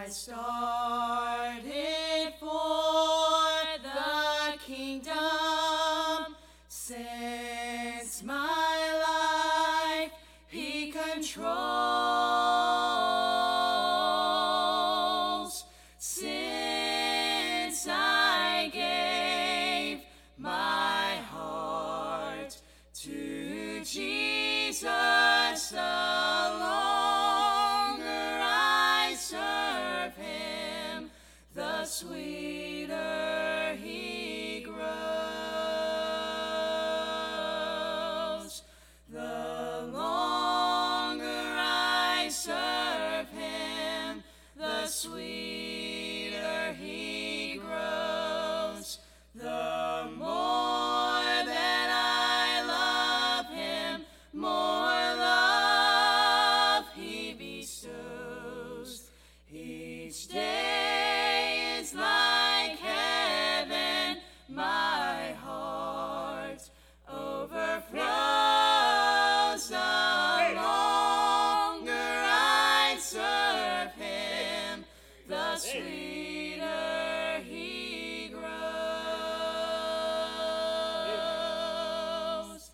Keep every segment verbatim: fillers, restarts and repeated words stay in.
started for the kingdom, since my life he controls, since I gave my heart to Jesus alone, I serve him, the sweeter he grows. The longer I serve him, the sweeter he grows. The more that I love him, more love he bestows. Each day is like heaven, my heart overflows. The longer I serve him, the sweeter he grows.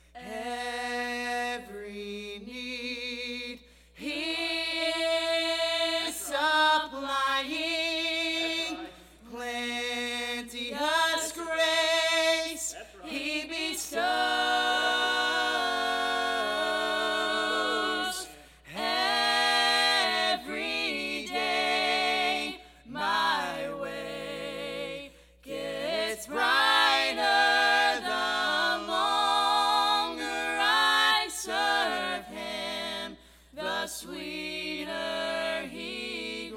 Every need he is supplying, plenteous grace he bestows. Every day my way gets brighter, the longer I serve him, the sweeter he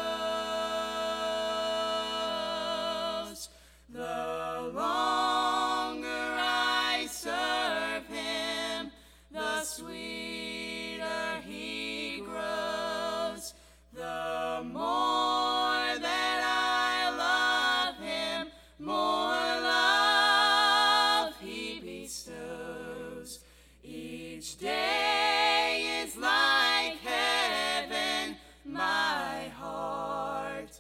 grows. The longer I serve him, the sweeter he grows. The more that I love him, more love he bestows. Each day is like heaven, my heart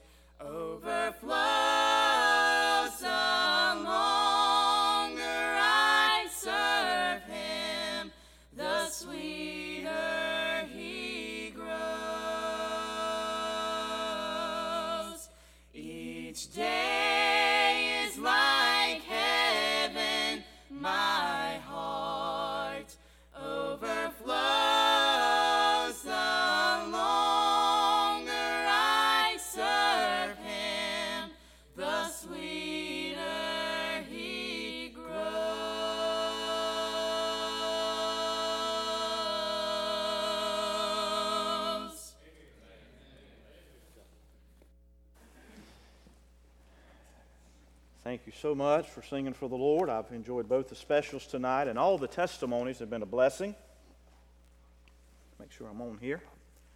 overflows. The longer I serve him, the sweeter he grows. Each day is like heaven, my heart overflows. The longer I serve him, the sweeter he grows. Thank you so much for singing for the Lord. I've enjoyed both the specials tonight, and all the testimonies have been a blessing. Make sure I'm on here.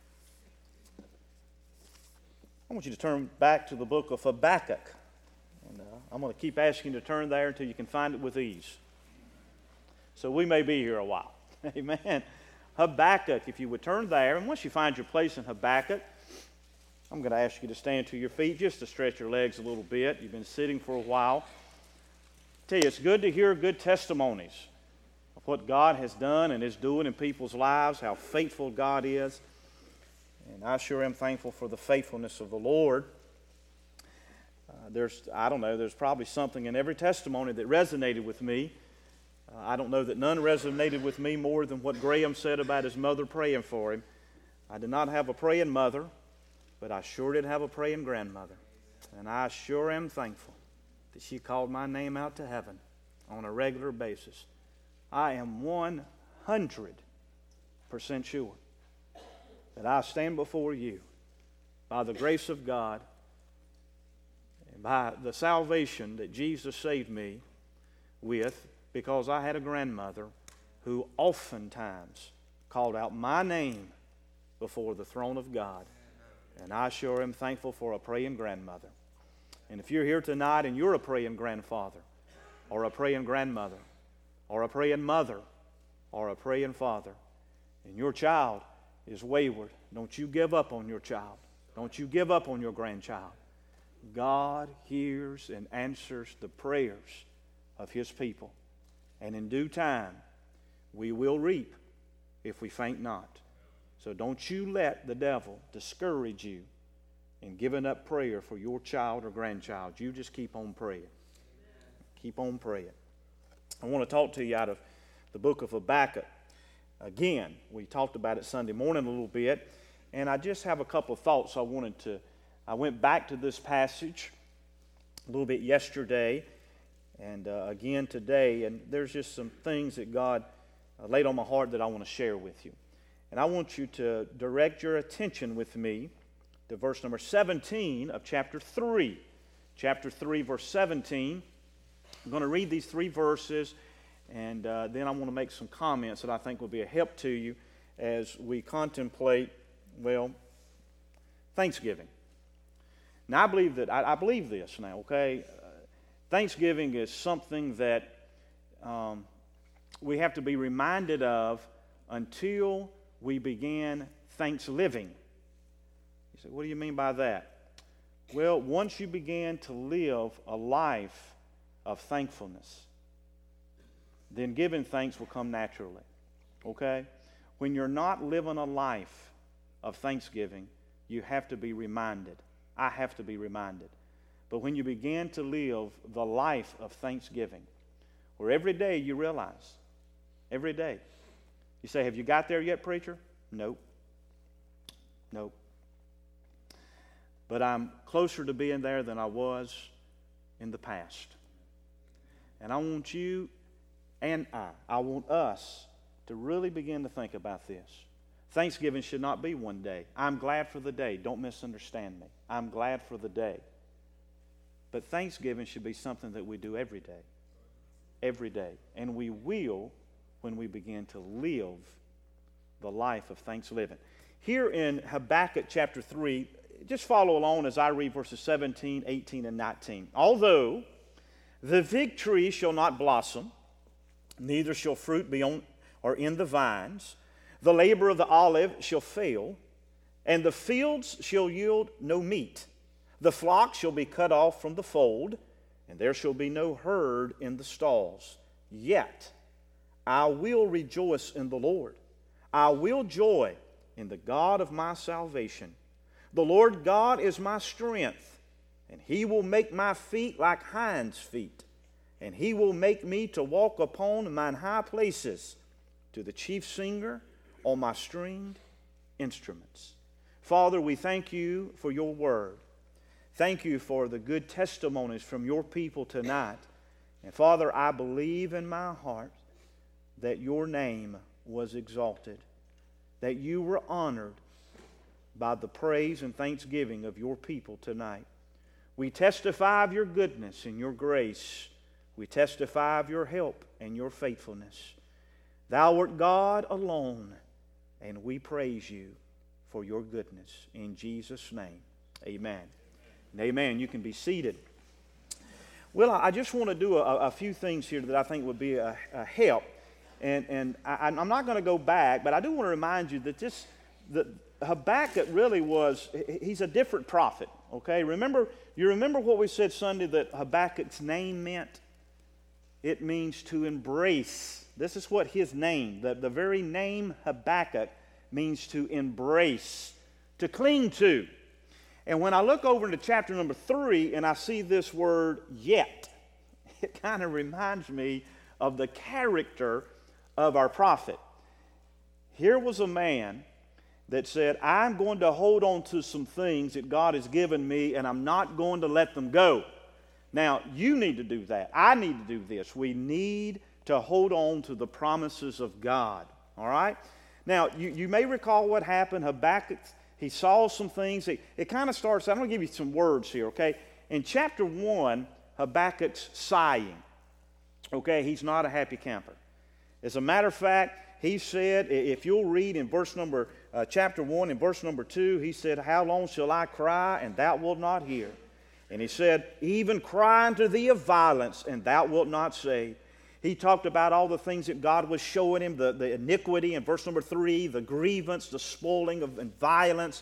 I want you to turn back to the book of Habakkuk. And uh, I'm going to keep asking you to turn there until you can find it with ease. So we may be here a while. Amen. Habakkuk, if you would turn there, and once you find your place in Habakkuk, I'm going to ask you to stand to your feet just to stretch your legs a little bit. You've been sitting for a while. I tell you, it's good to hear good testimonies of what God has done and is doing in people's lives, how faithful God is. And I sure am thankful for the faithfulness of the Lord. Uh, there's, I don't know, there's probably something in every testimony that resonated with me. Uh, I don't know that none resonated with me more than what Graham said about his mother praying for him. I did not have a praying mother, but I sure did have a praying grandmother. And I sure am thankful that she called my name out to heaven on a regular basis. I am one hundred percent sure that I stand before you by the grace of God and by the salvation that Jesus saved me with, because I had a grandmother who oftentimes called out my name before the throne of God. And I sure am thankful for a praying grandmother. And if you're here tonight and you're a praying grandfather, or a praying grandmother, or a praying mother, or a praying father, and your child is wayward, don't you give up on your child. Don't you give up on your grandchild. God hears and answers the prayers of His people. And in due time, we will reap if we faint not. So don't you let the devil discourage you in giving up prayer for your child or grandchild. You just keep on praying. Keep on praying. I want to talk to you out of the book of Habakkuk. Again, we talked about it Sunday morning a little bit, and I just have a couple of thoughts I wanted to. I went back to this passage a little bit yesterday, and uh, again today, and there's just some things that God uh, laid on my heart that I want to share with you. And I want you to direct your attention with me to verse number seventeen of chapter three. Chapter three, verse seventeen. I'm going to read these three verses, and uh, then I want to make some comments that I think will be a help to you as we contemplate, well, Thanksgiving. Now, I believe that, I, I believe this now, okay? Uh, Thanksgiving is something that um, we have to be reminded of until we begin Thanksgiving. You say, what do you mean by that? Well, once you begin to live a life of thankfulness, then giving thanks will come naturally. Okay? When you're not living a life of thanksgiving, you have to be reminded. I have to be reminded. But when you begin to live the life of thanksgiving, where every day you realize, every day, you say, have you got there yet, preacher? Nope. Nope. But I'm closer to being there than I was in the past. And I want you and I, I want us to really begin to think about this. Thanksgiving should not be one day. I'm glad for the day. Don't misunderstand me. I'm glad for the day. But Thanksgiving should be something that we do every day. Every day. And we will when we begin to live the life of thanksgiving. Here in Habakkuk chapter three, just follow along as I read verses seventeen, eighteen, and nineteen. Although the fig tree shall not blossom, neither shall fruit be on or in the vines, the labor of the olive shall fail, and the fields shall yield no meat. The flock shall be cut off from the fold, and there shall be no herd in the stalls. Yet I will rejoice in the Lord. I will joy in the God of my salvation. The Lord God is my strength, and He will make my feet like hinds' feet, and He will make me to walk upon mine high places, to the chief singer on my stringed instruments. Father, we thank You for Your word. Thank You for the good testimonies from Your people tonight. And Father, I believe in my heart that Your name was exalted, that You were honored by the praise and thanksgiving of Your people tonight. We testify of Your goodness and Your grace. We testify of Your help and Your faithfulness. Thou art God alone, and we praise You for Your goodness. In Jesus' name, amen. And amen. You can be seated. Well, I just want to do a, a few things here that I think would be a, a help. And, and I, I'm not going to go back, but I do want to remind you that this, that Habakkuk really was, he's a different prophet, okay? Remember, you remember what we said Sunday that Habakkuk's name meant? It means to embrace. This is what his name, the, the very name Habakkuk, means to embrace, to cling to. And when I look over into chapter number three and I see this word yet, it kind of reminds me of the character of our prophet. Here was a man that said, I'm going to hold on to some things that God has given me, and I'm not going to let them go. Now, you need to do that. I need to do this. We need to hold on to the promises of God. All right? Now, you, you may recall what happened. Habakkuk, he saw some things. It, it kind of starts, I'm going to give you some words here, okay? In chapter one, Habakkuk's sighing. Okay, he's not a happy camper. As a matter of fact, he said, if you'll read in verse number, uh, chapter one, in verse number two, he said, how long shall I cry, and thou wilt not hear? And he said, even cry unto thee of violence, and thou wilt not save. He talked about all the things that God was showing him, the, the iniquity in verse number three, the grievance, the spoiling of and violence.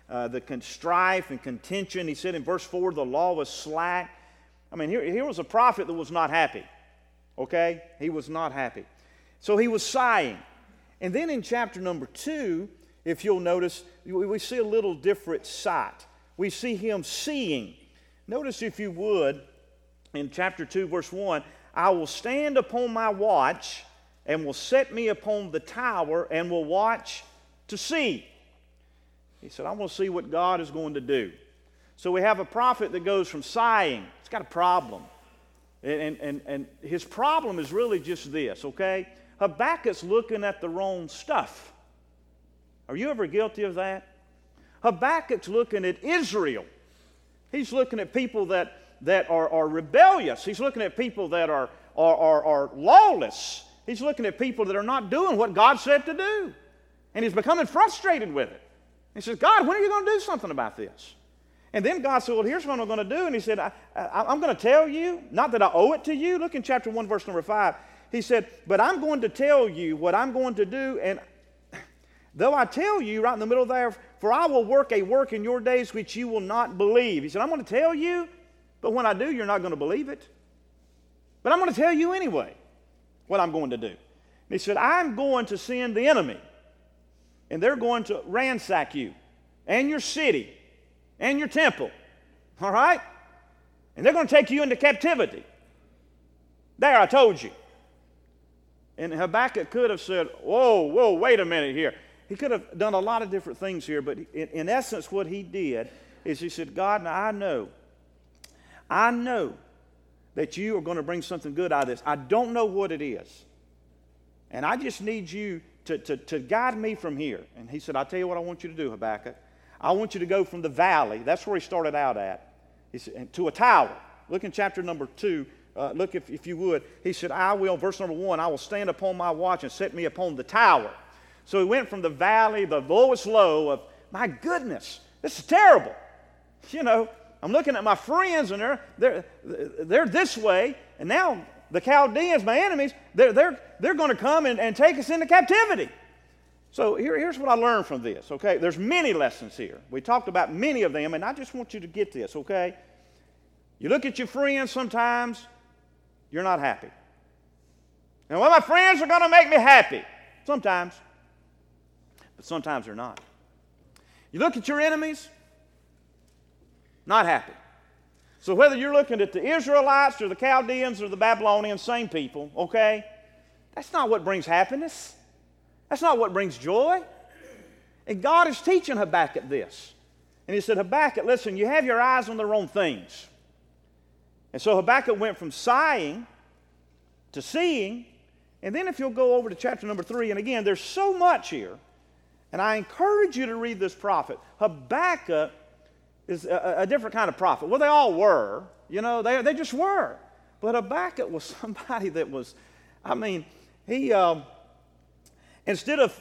uh, the con- strife and contention. He said in verse four, the law was slack. I mean, here, here was a prophet that was not happy. Okay? He was not happy. So he was sighing. And then in chapter number two, if you'll notice, we see a little different sight. We see him seeing. Notice, if you would, in chapter two, verse one, I will stand upon my watch and will set me upon the tower and will watch to see. He said, I want to see what God is going to do. So we have a prophet that goes from sighing. He's got a problem. And, and, and his problem is really just this, okay? Habakkuk's looking at the wrong stuff. Are you ever guilty of that? Habakkuk's looking at Israel. He's looking at people that, that are, are rebellious. He's looking at people that are, are, are, are lawless. He's looking at people that are not doing what God said to do. And he's becoming frustrated with it. He says, God, when are you going to do something about this? And then God said, well, here's what I'm going to do. And he said, I, I, I'm going to tell you, not that I owe it to you. Look in chapter one, verse number five. He said, but I'm going to tell you what I'm going to do. And though I tell you, right in the middle there, for I will work a work in your days which you will not believe. He said, I'm going to tell you, but when I do, you're not going to believe it. But I'm going to tell you anyway what I'm going to do. And he said, I'm going to send the enemy, and they're going to ransack you and your city and your temple, all right? And they're going to take you into captivity. There, I told you. And Habakkuk could have said, whoa, whoa, wait a minute here. He could have done a lot of different things here, but in, in essence what he did is he said, God, now I know, I know that you are going to bring something good out of this. I don't know what it is. And I just need you to, to, to guide me from here. And he said, I'll tell you what I want you to do, Habakkuk. I want you to go from the valley, that's where he started out at, he said, to a tower. Look in chapter number two. Uh, look, if, if you would. He said, I will, verse number one, I will stand upon my watch and set me upon the tower. So he went from the valley, the lowest low of, my goodness, this is terrible. You know, I'm looking at my friends and they're, they're, they're this way, and now the Chaldeans, my enemies, they're, they're, they're going to come and, and take us into captivity. So here, here's what I learned from this, okay? There's many lessons here. We talked about many of them, and I just want you to get this, okay? You look at your friends sometimes, you're not happy. And well, my friends are going to make me happy. Sometimes. But sometimes they're not. You look at your enemies, not happy. So whether you're looking at the Israelites or the Chaldeans or the Babylonians, same people, okay? That's not what brings happiness. That's not what brings joy. And God is teaching Habakkuk this. And he said, Habakkuk, listen, you have your eyes on the wrong things. And so Habakkuk went from sighing to seeing. And then if you'll go over to chapter number three, and again, there's so much here. And I encourage you to read this prophet. Habakkuk is a, a different kind of prophet. Well, they all were. You know, they, they just were. But Habakkuk was somebody that was, I mean, he, um, instead of,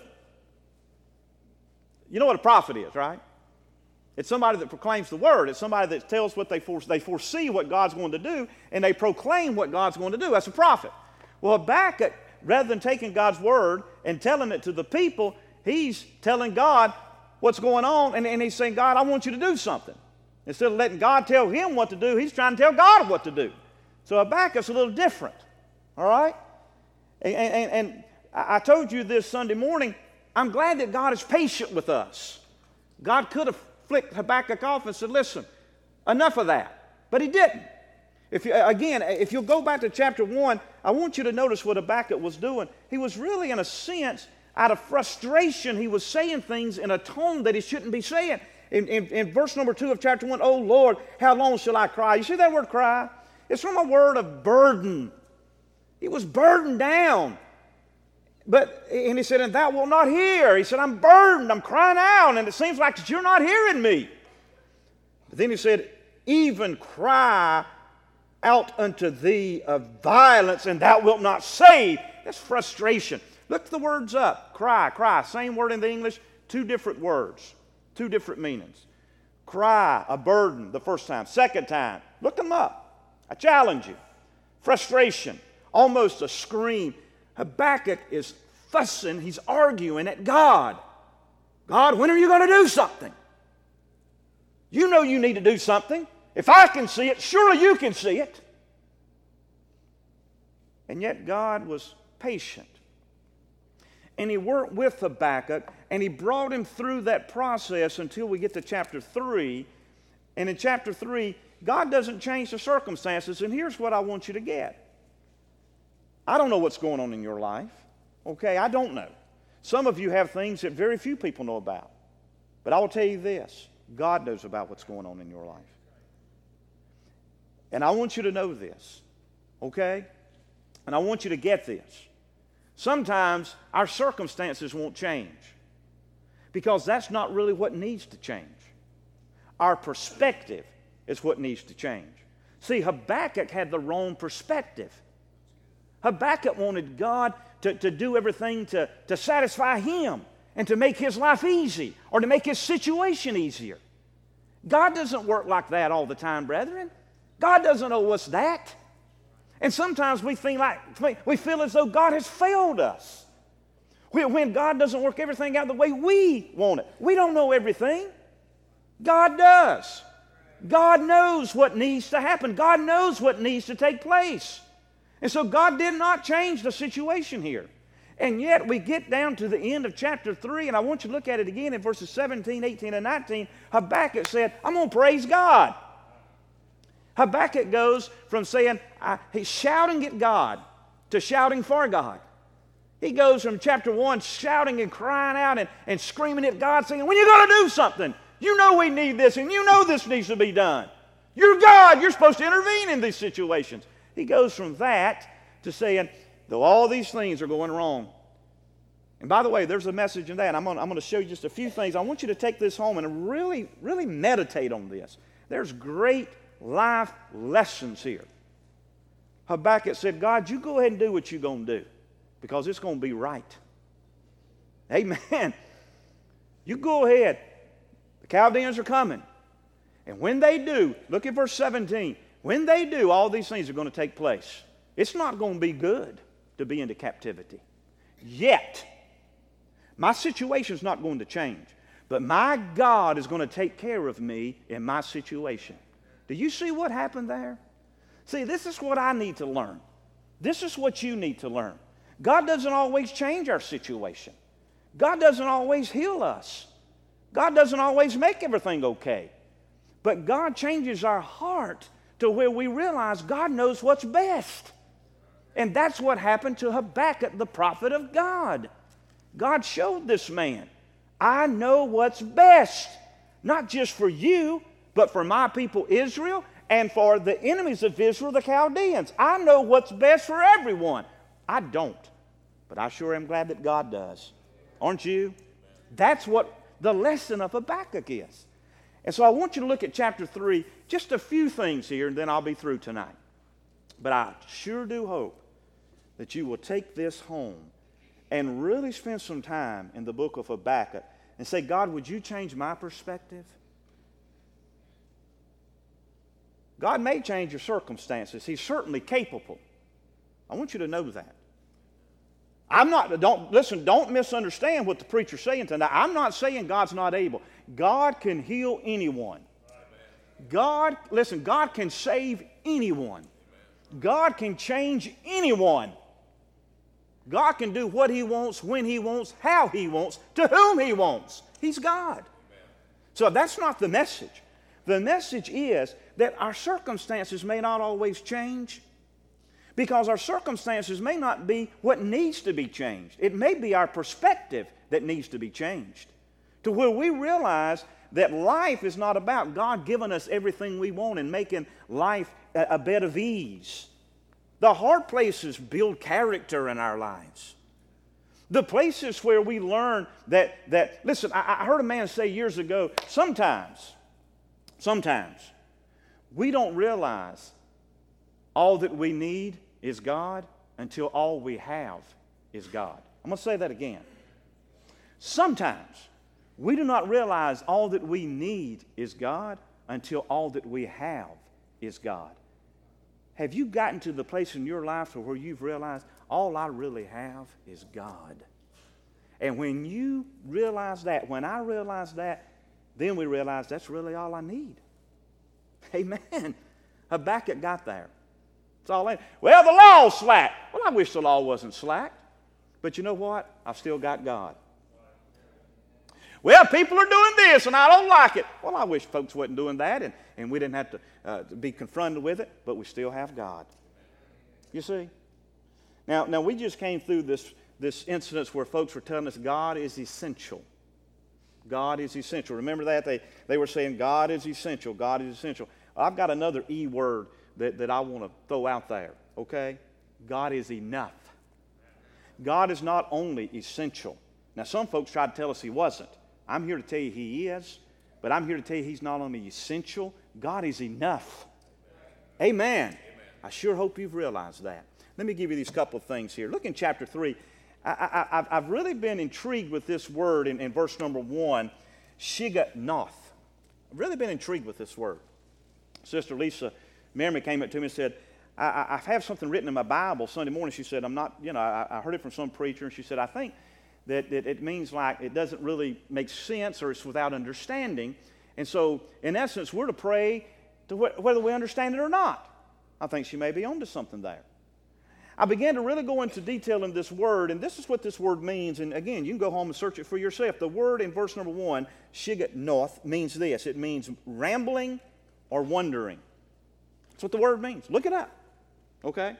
you know what a prophet is, right? It's somebody that proclaims the word. It's somebody that tells what they foresee. They foresee what God's going to do, and they proclaim what God's going to do. That's a prophet. Well, Habakkuk, rather than taking God's word and telling it to the people, he's telling God what's going on, and, and he's saying, God, I want you to do something. Instead of letting God tell him what to do, he's trying to tell God what to do. So Habakkuk's a little different, all right? And, and, and I told you this Sunday morning, I'm glad that God is patient with us. God could have flicked Habakkuk off and said, listen, enough of that. But he didn't. If you, again, if you'll go back to chapter one, I want you to notice what Habakkuk was doing. He was really, in a sense, out of frustration, he was saying things in a tone that he shouldn't be saying. In, in, in verse number two of chapter one, oh Lord, how long shall I cry? You see that word cry? It's from a word of burden. He was burdened down. But, and he said, and thou wilt not hear. He said, I'm burdened, I'm crying out, and it seems like you're not hearing me. But then he said, even cry out unto thee of violence, and thou wilt not save. That's frustration. Look the words up. Cry, cry. Same word in the English, two different words, two different meanings. Cry, a burden the first time. Second time, look them up. I challenge you. Frustration, almost a scream. Habakkuk is fussing, he's arguing at God. God, when are you going to do something? You know you need to do something. If I can see it, surely you can see it. And yet God was patient. And he worked with Habakkuk, and he brought him through that process until we get to chapter three. And in chapter three, God doesn't change the circumstances. And here's what I want you to get. I don't know what's going on in your life. Okay, I don't know. Some of you have things that very few people know about. But I will tell you this. God knows about what's going on in your life. And I want you to know this. Okay? And I want you to get this. Sometimes our circumstances won't change because that's not really what needs to change. Our perspective is what needs to change. See, Habakkuk had the wrong perspective. Habakkuk wanted God to, to do everything to, to satisfy him and to make his life easy or to make his situation easier. God doesn't work like that all the time, brethren. God doesn't owe us that. And sometimes we feel like we feel as though God has failed us. When God doesn't work everything out the way we want it. We don't know everything. God does. God knows what needs to happen. God knows what needs to take place. And so God did not change the situation here. And yet we get down to the end of chapter three, and I want you to look at it again in verses seventeen, eighteen, and nineteen. Habakkuk said, I'm going to praise God. Habakkuk goes from saying, I, he's shouting at God to shouting for God. He goes from chapter one shouting and crying out and, and screaming at God, saying, when are you going to do something? You know we need this, and you know this needs to be done. You're God. You're supposed to intervene in these situations. He goes from that to saying, though all these things are going wrong. And by the way, there's a message in that. I'm going, I'm going to show you just a few things. I want you to take this home and really, really meditate on this. There's great life lessons here. Habakkuk said, God, you go ahead and do what you're going to do because it's going to be right. Amen. You go ahead. The Chaldeans are coming. And when they do, look at verse seventeen. When they do, all these things are going to take place. It's not going to be good to be into captivity. Yet, my situation's not going to change. But my God is going to take care of me in my situation. Do you see what happened there? See, this is what I need to learn. This is what you need to learn. God doesn't always change our situation. God doesn't always heal us. God doesn't always make everything okay. But God changes our heart to where we realize God knows what's best. And that's what happened to Habakkuk, the prophet of God. God showed this man, I know what's best, not just for you, but for my people Israel and for the enemies of Israel, the Chaldeans. I know what's best for everyone. I don't, but I sure am glad that God does. Aren't you? That's what the lesson of Habakkuk is. And so I want you to look at chapter three, just a few things here, and then I'll be through tonight. But I sure do hope that you will take this home and really spend some time in the book of Habakkuk and say, God, would you change my perspective? God may change your circumstances. He's certainly capable. I want you to know that. I'm not, don't, listen, don't misunderstand what the preacher's saying tonight. I'm not saying God's not able. God can heal anyone. God, listen, God can save anyone. God can change anyone. God can do what He wants, when He wants, how He wants, to whom He wants. He's God. So that's not the message. The message is that our circumstances may not always change because our circumstances may not be what needs to be changed. It may be our perspective that needs to be changed to where we realize that life is not about God giving us everything we want and making life a, a bed of ease. The hard places build character in our lives. The places where we learn that, that listen, I, I heard a man say years ago, sometimes, sometimes we don't realize all that we need is God until all we have is God. I'm going to say that again. Sometimes we do not realize all that we need is God until all that we have is God. Have you gotten to the place in your life where you've realized all I really have is God? And when you realize that, when I realize that, then we realize that's really all I need. Amen. Habakkuk got there. That's all I need. Well, the law's slack. Well, I wish the law wasn't slack. But you know what? I've still got God. Well, people are doing this and I don't like it. Well, I wish folks wasn't doing that and, and we didn't have to, uh, to be confronted with it, but we still have God. You see? Now, now we just came through this, this incident where folks were telling us God is essential. God is essential. Remember that? They, they were saying God is essential. God is essential. I've got another E word that, that I want to throw out there, okay? God is enough. God is not only essential. Now, some folks tried to tell us he wasn't. I'm here to tell you he is, but I'm here to tell you he's not only essential, God is enough. Amen. Amen. I sure hope you've realized that. Let me give you these couple of things here. Look in chapter three. I, I, I've really been intrigued with this word in, in verse number one, Shiganoth. I've really been intrigued with this word. Sister Lisa Merriman came up to me and said, I, I, I have something written in my Bible Sunday morning. She said, I'm not, you know, I, I heard it from some preacher, and she said, I think that, that it means like it doesn't really make sense or it's without understanding. And so, in essence, we're to pray to wh- whether we understand it or not. I think she may be onto something there. I began to really go into detail in this word, and this is what this word means. And again, you can go home and search it for yourself. The word in verse number one, Shiganoth, means this. It means rambling or wondering. That's what the word means. Look it up. Okay?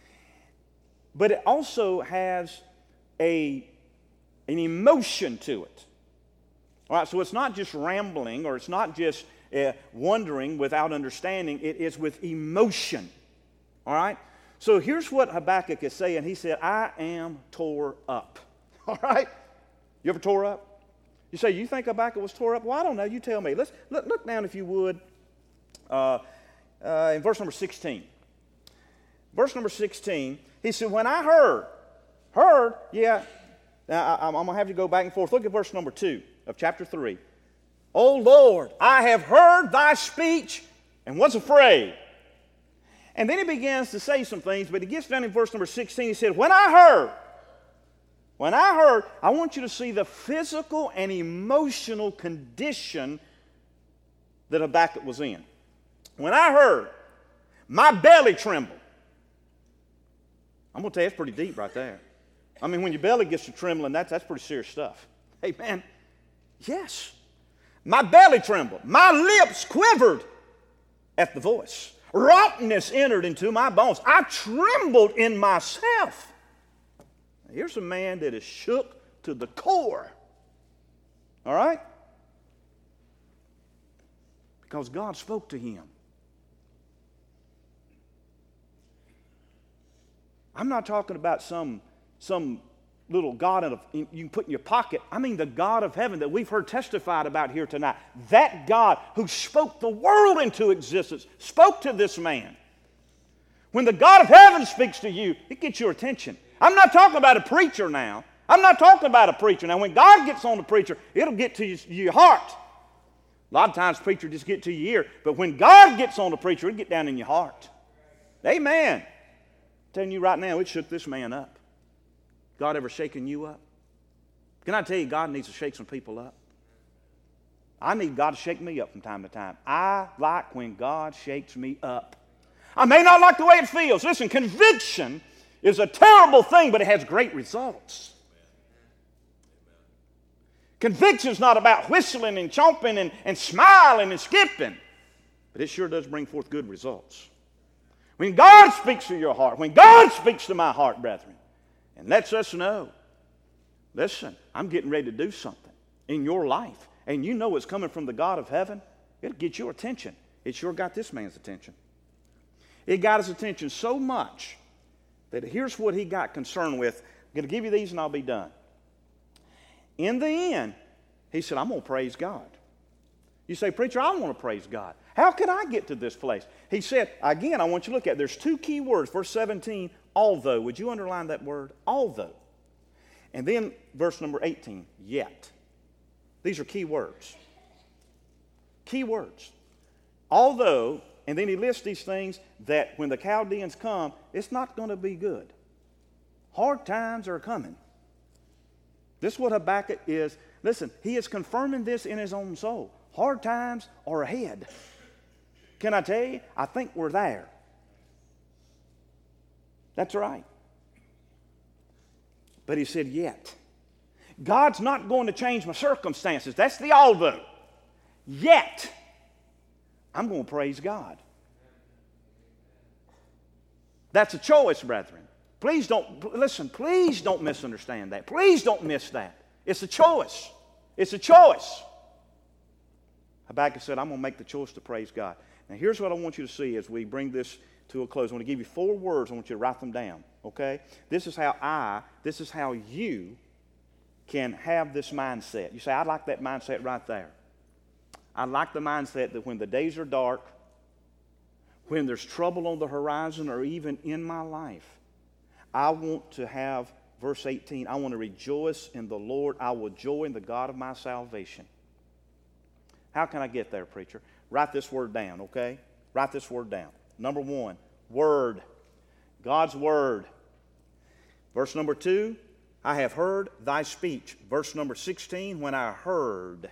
But it also has a, an emotion to it. All right, so it's not just rambling or it's not just uh, wondering without understanding. It is with emotion. All right? So here's what Habakkuk is saying. He said, I am tore up. All right? You ever tore up? You say, you think Habakkuk was tore up? Well, I don't know. You tell me. Let's look, look down, if you would, uh, uh, in verse number sixteen. Verse number sixteen, he said, when I heard, heard, yeah, now I, I'm going to have you go back and forth. Look at verse number two of chapter three. O Lord, I have heard thy speech and was afraid. And then he begins to say some things, but he gets down in verse number sixteen. He said, when I heard, when I heard, I want you to see the physical and emotional condition that Habakkuk was in. When I heard, my belly trembled. I'm going to tell you, it's pretty deep right there. I mean, when your belly gets to trembling, that's, that's pretty serious stuff. Amen. Yes. My belly trembled. My lips quivered at the voice. Rottenness entered into my bones. I trembled in myself. Here's a man that is shook to the core. All right? Because God spoke to him. I'm not talking about some, some little God in a, you can put in your pocket. I mean the God of heaven that we've heard testified about here tonight. That God who spoke the world into existence spoke to this man. When the God of heaven speaks to you, it gets your attention. I'm not talking about a preacher now. I'm not talking about a preacher. Now, when God gets on the preacher, it'll get to your heart. A lot of times, preacher just get to your ear. But when God gets on the preacher, it'll get down in your heart. Amen. I'm telling you right now, it shook this man up. God ever shaken you up? Can I tell you, God needs to shake some people up? I need God to shake me up from time to time. I like when God shakes me up. I may not like the way it feels. Listen, conviction is a terrible thing, but it has great results. Conviction is not about whistling and chomping and, and smiling and skipping, but it sure does bring forth good results. When God speaks to your heart, when God speaks to my heart, brethren, and lets us know, listen, I'm getting ready to do something in your life, and you know it's coming from the God of heaven, it'll get your attention. It sure got this man's attention. It got his attention so much that here's what he got concerned with. I'm going to give you these and I'll be done. In the end, he said, I'm going to praise God. You say, preacher, I want to praise God. How can I get to this place? He said, again, I want you to look at it. There's two key words. Verse seventeen, although. Would you underline that word? Although. And then verse number eighteen, yet. These are key words. Key words. Although, and then he lists these things that when the Chaldeans come, it's not going to be good. Hard times are coming. This is what Habakkuk is. Listen, he is confirming this in his own soul. Hard times are ahead. Can I tell you? I think we're there. That's right. But he said, yet. God's not going to change my circumstances. That's the although. Yet, I'm going to praise God. That's a choice, brethren. Please don't, listen, please don't misunderstand that. Please don't miss that. It's a choice. It's a choice. Habakkuk said, I'm going to make the choice to praise God. Now, here's what I want you to see as we bring this to a close. I want to give you four words. I want you to write them down, okay? This is how I, this is how you can have this mindset. You say, I like that mindset right there. I like the mindset that when the days are dark, when there's trouble on the horizon or even in my life, I want to have, verse eighteen, I want to rejoice in the Lord. I will joy in the God of my salvation. How can I get there, preacher? Write this word down, okay? Write this word down. Number one, word. God's word. Verse number two, I have heard thy speech. Verse number sixteen, when I heard.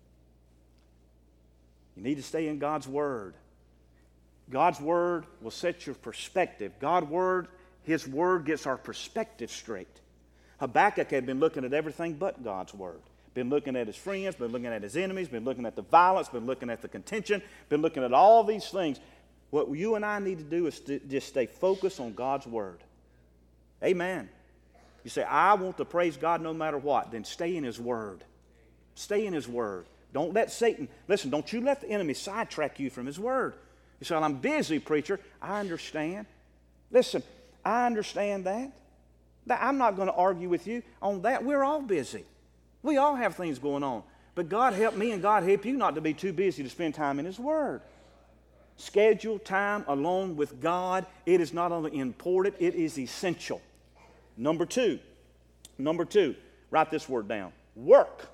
You need to stay in God's word. God's word will set your perspective. God's word, his word gets our perspective straight. Habakkuk had been looking at everything but God's word. Been looking at his friends, been looking at his enemies, been looking at the violence, been looking at the contention, been looking at all these things. What you and I need to do is to just stay focused on God's word. Amen. You say, I want to praise God no matter what. Then stay in his word. Stay in his word. Don't let Satan, listen, don't you let the enemy sidetrack you from his word. You say, well, I'm busy, preacher. I understand. Listen, I understand that. I'm not going to argue with you on that. We're all busy. We all have things going on. But God help me and God help you not to be too busy to spend time in his word. Schedule time alone with God. It is not only important, it is essential. Number two, number two, write this word down. Work.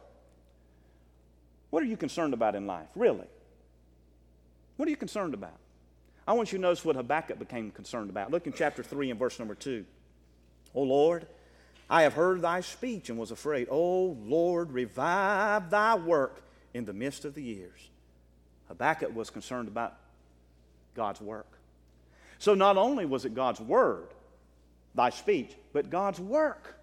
What are you concerned about in life, really? What are you concerned about? I want you to notice what Habakkuk became concerned about. Look in chapter three and verse number two. O Lord, I have heard thy speech and was afraid. O Lord, revive thy work in the midst of the years. Habakkuk was concerned about God's work. So not only was it God's word, thy speech, but God's work.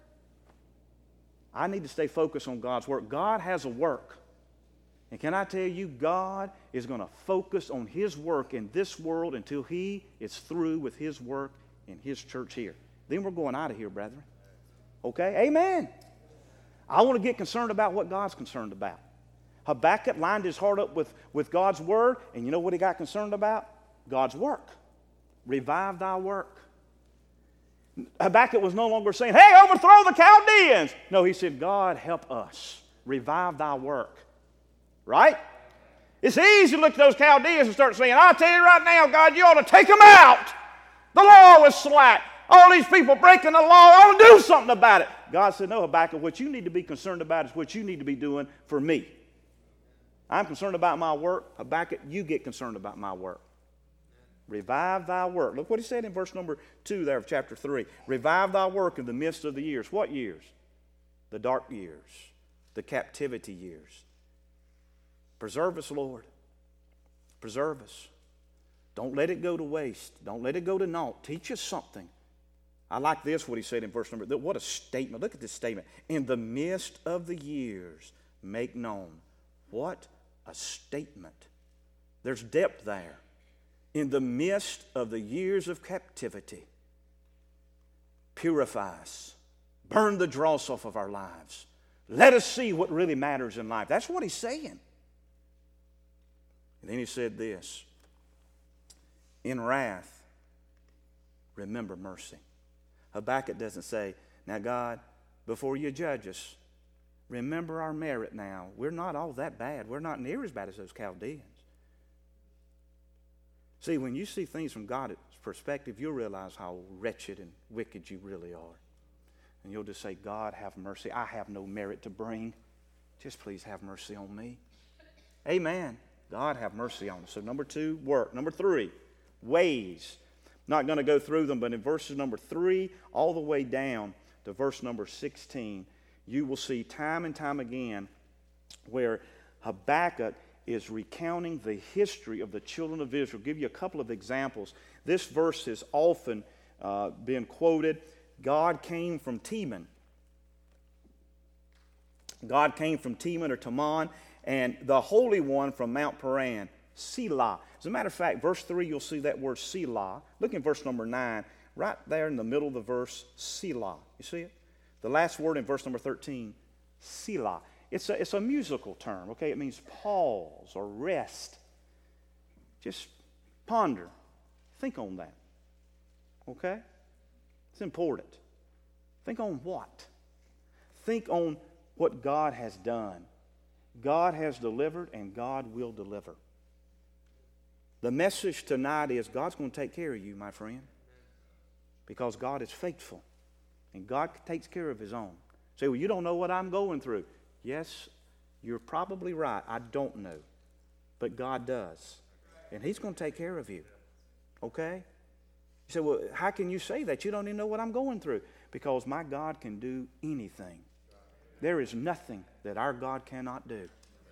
I need to stay focused on God's work. God has a work. And can I tell you, God is going to focus on his work in this world until he is through with his work in his church here. Then we're going out of here, brethren. Okay? Amen. I want to get concerned about what God's concerned about. Habakkuk lined his heart up with, with God's word, and you know what he got concerned about? God's work. Revive thy work. Habakkuk was no longer saying, hey, overthrow the Chaldeans. No, he said, God, help us. Revive thy work. Right? It's easy to look at those Chaldeans and start saying, I'll tell you right now, God, you ought to take them out. The law was slack. All these people breaking the law, I ought to do something about it. God said, no, Habakkuk, what you need to be concerned about is what you need to be doing for me. I'm concerned about my work. Habakkuk, you get concerned about my work. Revive thy work. Look what he said in verse number two there of chapter three. Revive thy work in the midst of the years. What years? The dark years. The captivity years. Preserve us, Lord. Preserve us. Don't let it go to waste. Don't let it go to naught. Teach us something. I like this, what he said in verse number, what a statement. Look at this statement. In the midst of the years, make known. What a statement. There's depth there. In the midst of the years of captivity, purify us. Burn the dross off of our lives. Let us see what really matters in life. That's what he's saying. And then he said this, in wrath, remember mercy. Habakkuk doesn't say, now God, before you judge us, remember our merit now. We're not all that bad. We're not near as bad as those Chaldeans. See, when you see things from God's perspective, you'll realize how wretched and wicked you really are. And you'll just say, God, have mercy. I have no merit to bring. Just please have mercy on me. Amen. God, have mercy on us. So number two, work. Number three, ways. Not going to go through them, but in verses number three all the way down to verse number sixteen, you will see time and time again where Habakkuk is recounting the history of the children of Israel. I'll give you a couple of examples. This verse has often uh, been quoted. God came from Teman. God came from Teman or Taman, and the Holy One from Mount Paran, Selah. As a matter of fact, verse three, you'll see that word Selah. Look in verse number nine, right there in the middle of the verse, Selah. You see it? The last word in verse number thirteen, Selah. It's a, it's a musical term, okay? It means pause or rest. Just ponder. Think on that, okay? It's important. Think on what? Think on what God has done. God has delivered, and God will deliver. The message tonight is God's going to take care of you, my friend, because God is faithful, and God takes care of His own. Say, well, you don't know what I'm going through. Yes, you're probably right. I don't know, but God does, and He's going to take care of you, okay? You say, well, how can you say that? You don't even know what I'm going through. Because my God can do anything. There is nothing that our God cannot do.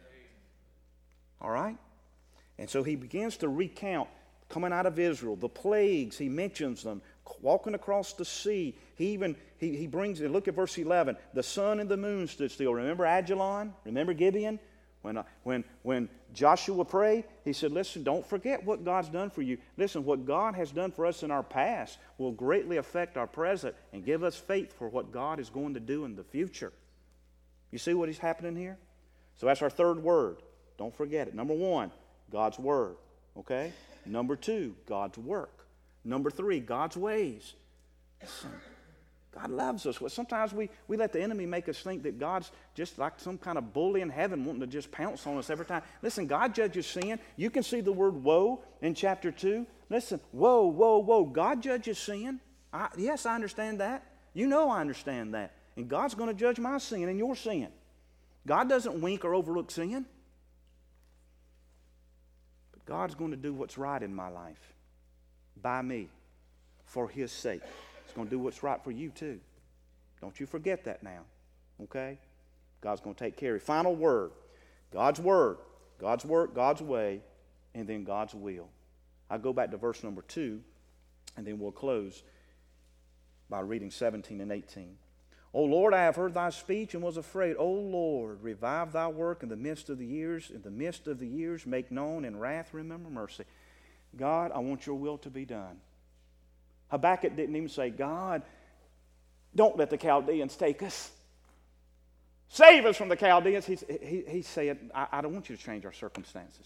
All right? And so he begins to recount coming out of Israel, the plagues, he mentions them, walking across the sea. He even, he, he brings, look at verse eleven, the sun and the moon stood still. Remember Ajalon? Remember Gibeon? When, uh, when, when Joshua prayed, he said, listen, don't forget what God's done for you. Listen, what God has done for us in our past will greatly affect our present and give us faith for what God is going to do in the future. You see what is happening here? So that's our third word. Don't forget it. Number one, God's word. Okay? Number two, God's work. Number three, God's ways. Listen, God loves us. Well, sometimes we, we let the enemy make us think that God's just like some kind of bully in heaven wanting to just pounce on us every time. Listen, God judges sin. You can see the word woe in chapter two. Listen, woe, woe, woe. God judges sin. I, yes, I understand that. You know I understand that. And God's going to judge my sin and your sin. God doesn't wink or overlook sin. But God's going to do what's right in my life by me for His sake. He's going to do what's right for you too. Don't you forget that now. Okay? God's going to take care of you. Final word. God's word. God's work, God's way, and then God's will. I'll go back to verse number two, and then we'll close by reading seventeen and eighteen. O Lord, I have heard thy speech and was afraid. O Lord, revive thy work in the midst of the years. In the midst of the years, make known in wrath, remember mercy. God, I want your will to be done. Habakkuk didn't even say, God, don't let the Chaldeans take us. Save us from the Chaldeans. He, he, he said, I, I don't want you to change our circumstances.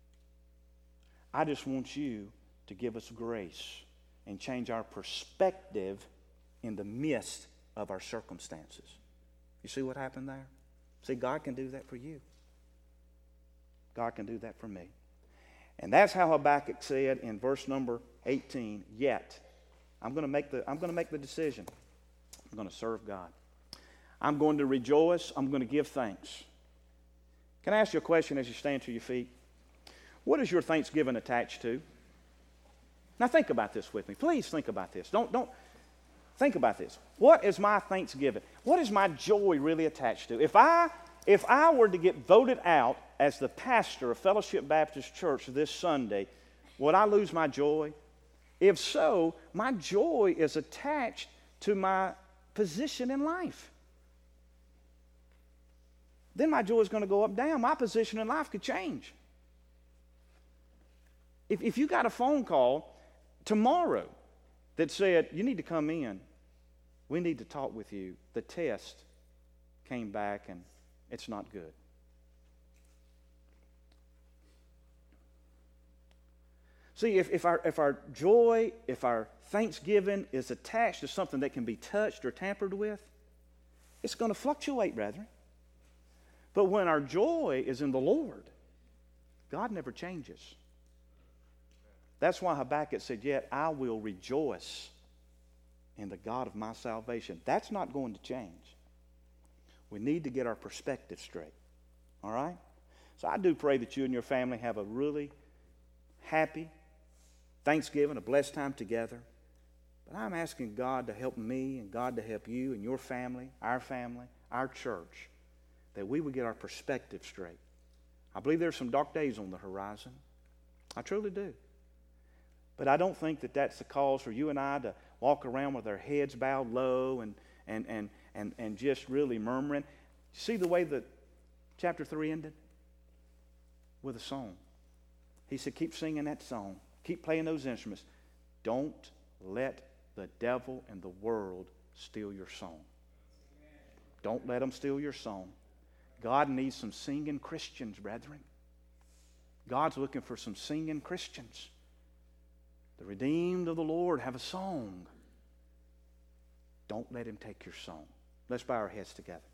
I just want you to give us grace and change our perspective in the midst of our circumstances. You see what happened there? See, God can do that for you. God can do that for me. And that's how Habakkuk said in verse number eighteen, yet I'm going to make the I'm going to make the decision. I'm going to serve God. I'm going to rejoice. I'm going to give thanks. Can I ask you a question as you stand to your feet? What is your thanksgiving attached to? Now think about this with me. Please think about this. Don't don't think about this. What is my thanksgiving? What is my joy really attached to? If I if I were to get voted out as the pastor of Fellowship Baptist Church this Sunday, would I lose my joy? If so, my joy is attached to my position in life. Then my joy is going to go up, down. My position in life could change. If, if you got a phone call tomorrow that said, you need to come in, we need to talk with you, the test came back and it's not good. See, if, if, our, if our joy, if our thanksgiving is attached to something that can be touched or tampered with, it's going to fluctuate, brethren. But when our joy is in the Lord, God never changes. That's why Habakkuk said, yet I will rejoice in the God of my salvation. That's not going to change. We need to get our perspective straight. All right? So I do pray that you and your family have a really happy Thanksgiving, a blessed time together. But I'm asking God to help me and God to help you and your family, our family, our church, that we would get our perspective straight. I believe there's some dark days on the horizon. I truly do. But I don't think that that's the cause for you and I to walk around with our heads bowed low and, and, and, and, and just really murmuring. See the way that chapter three ended? With a song. He said, keep singing that song. Keep playing those instruments. Don't let the devil and the world steal your song. Don't let them steal your song. God needs some singing Christians, brethren. God's looking for some singing Christians. The redeemed of the Lord have a song. Don't let him take your song. Let's bow our heads together.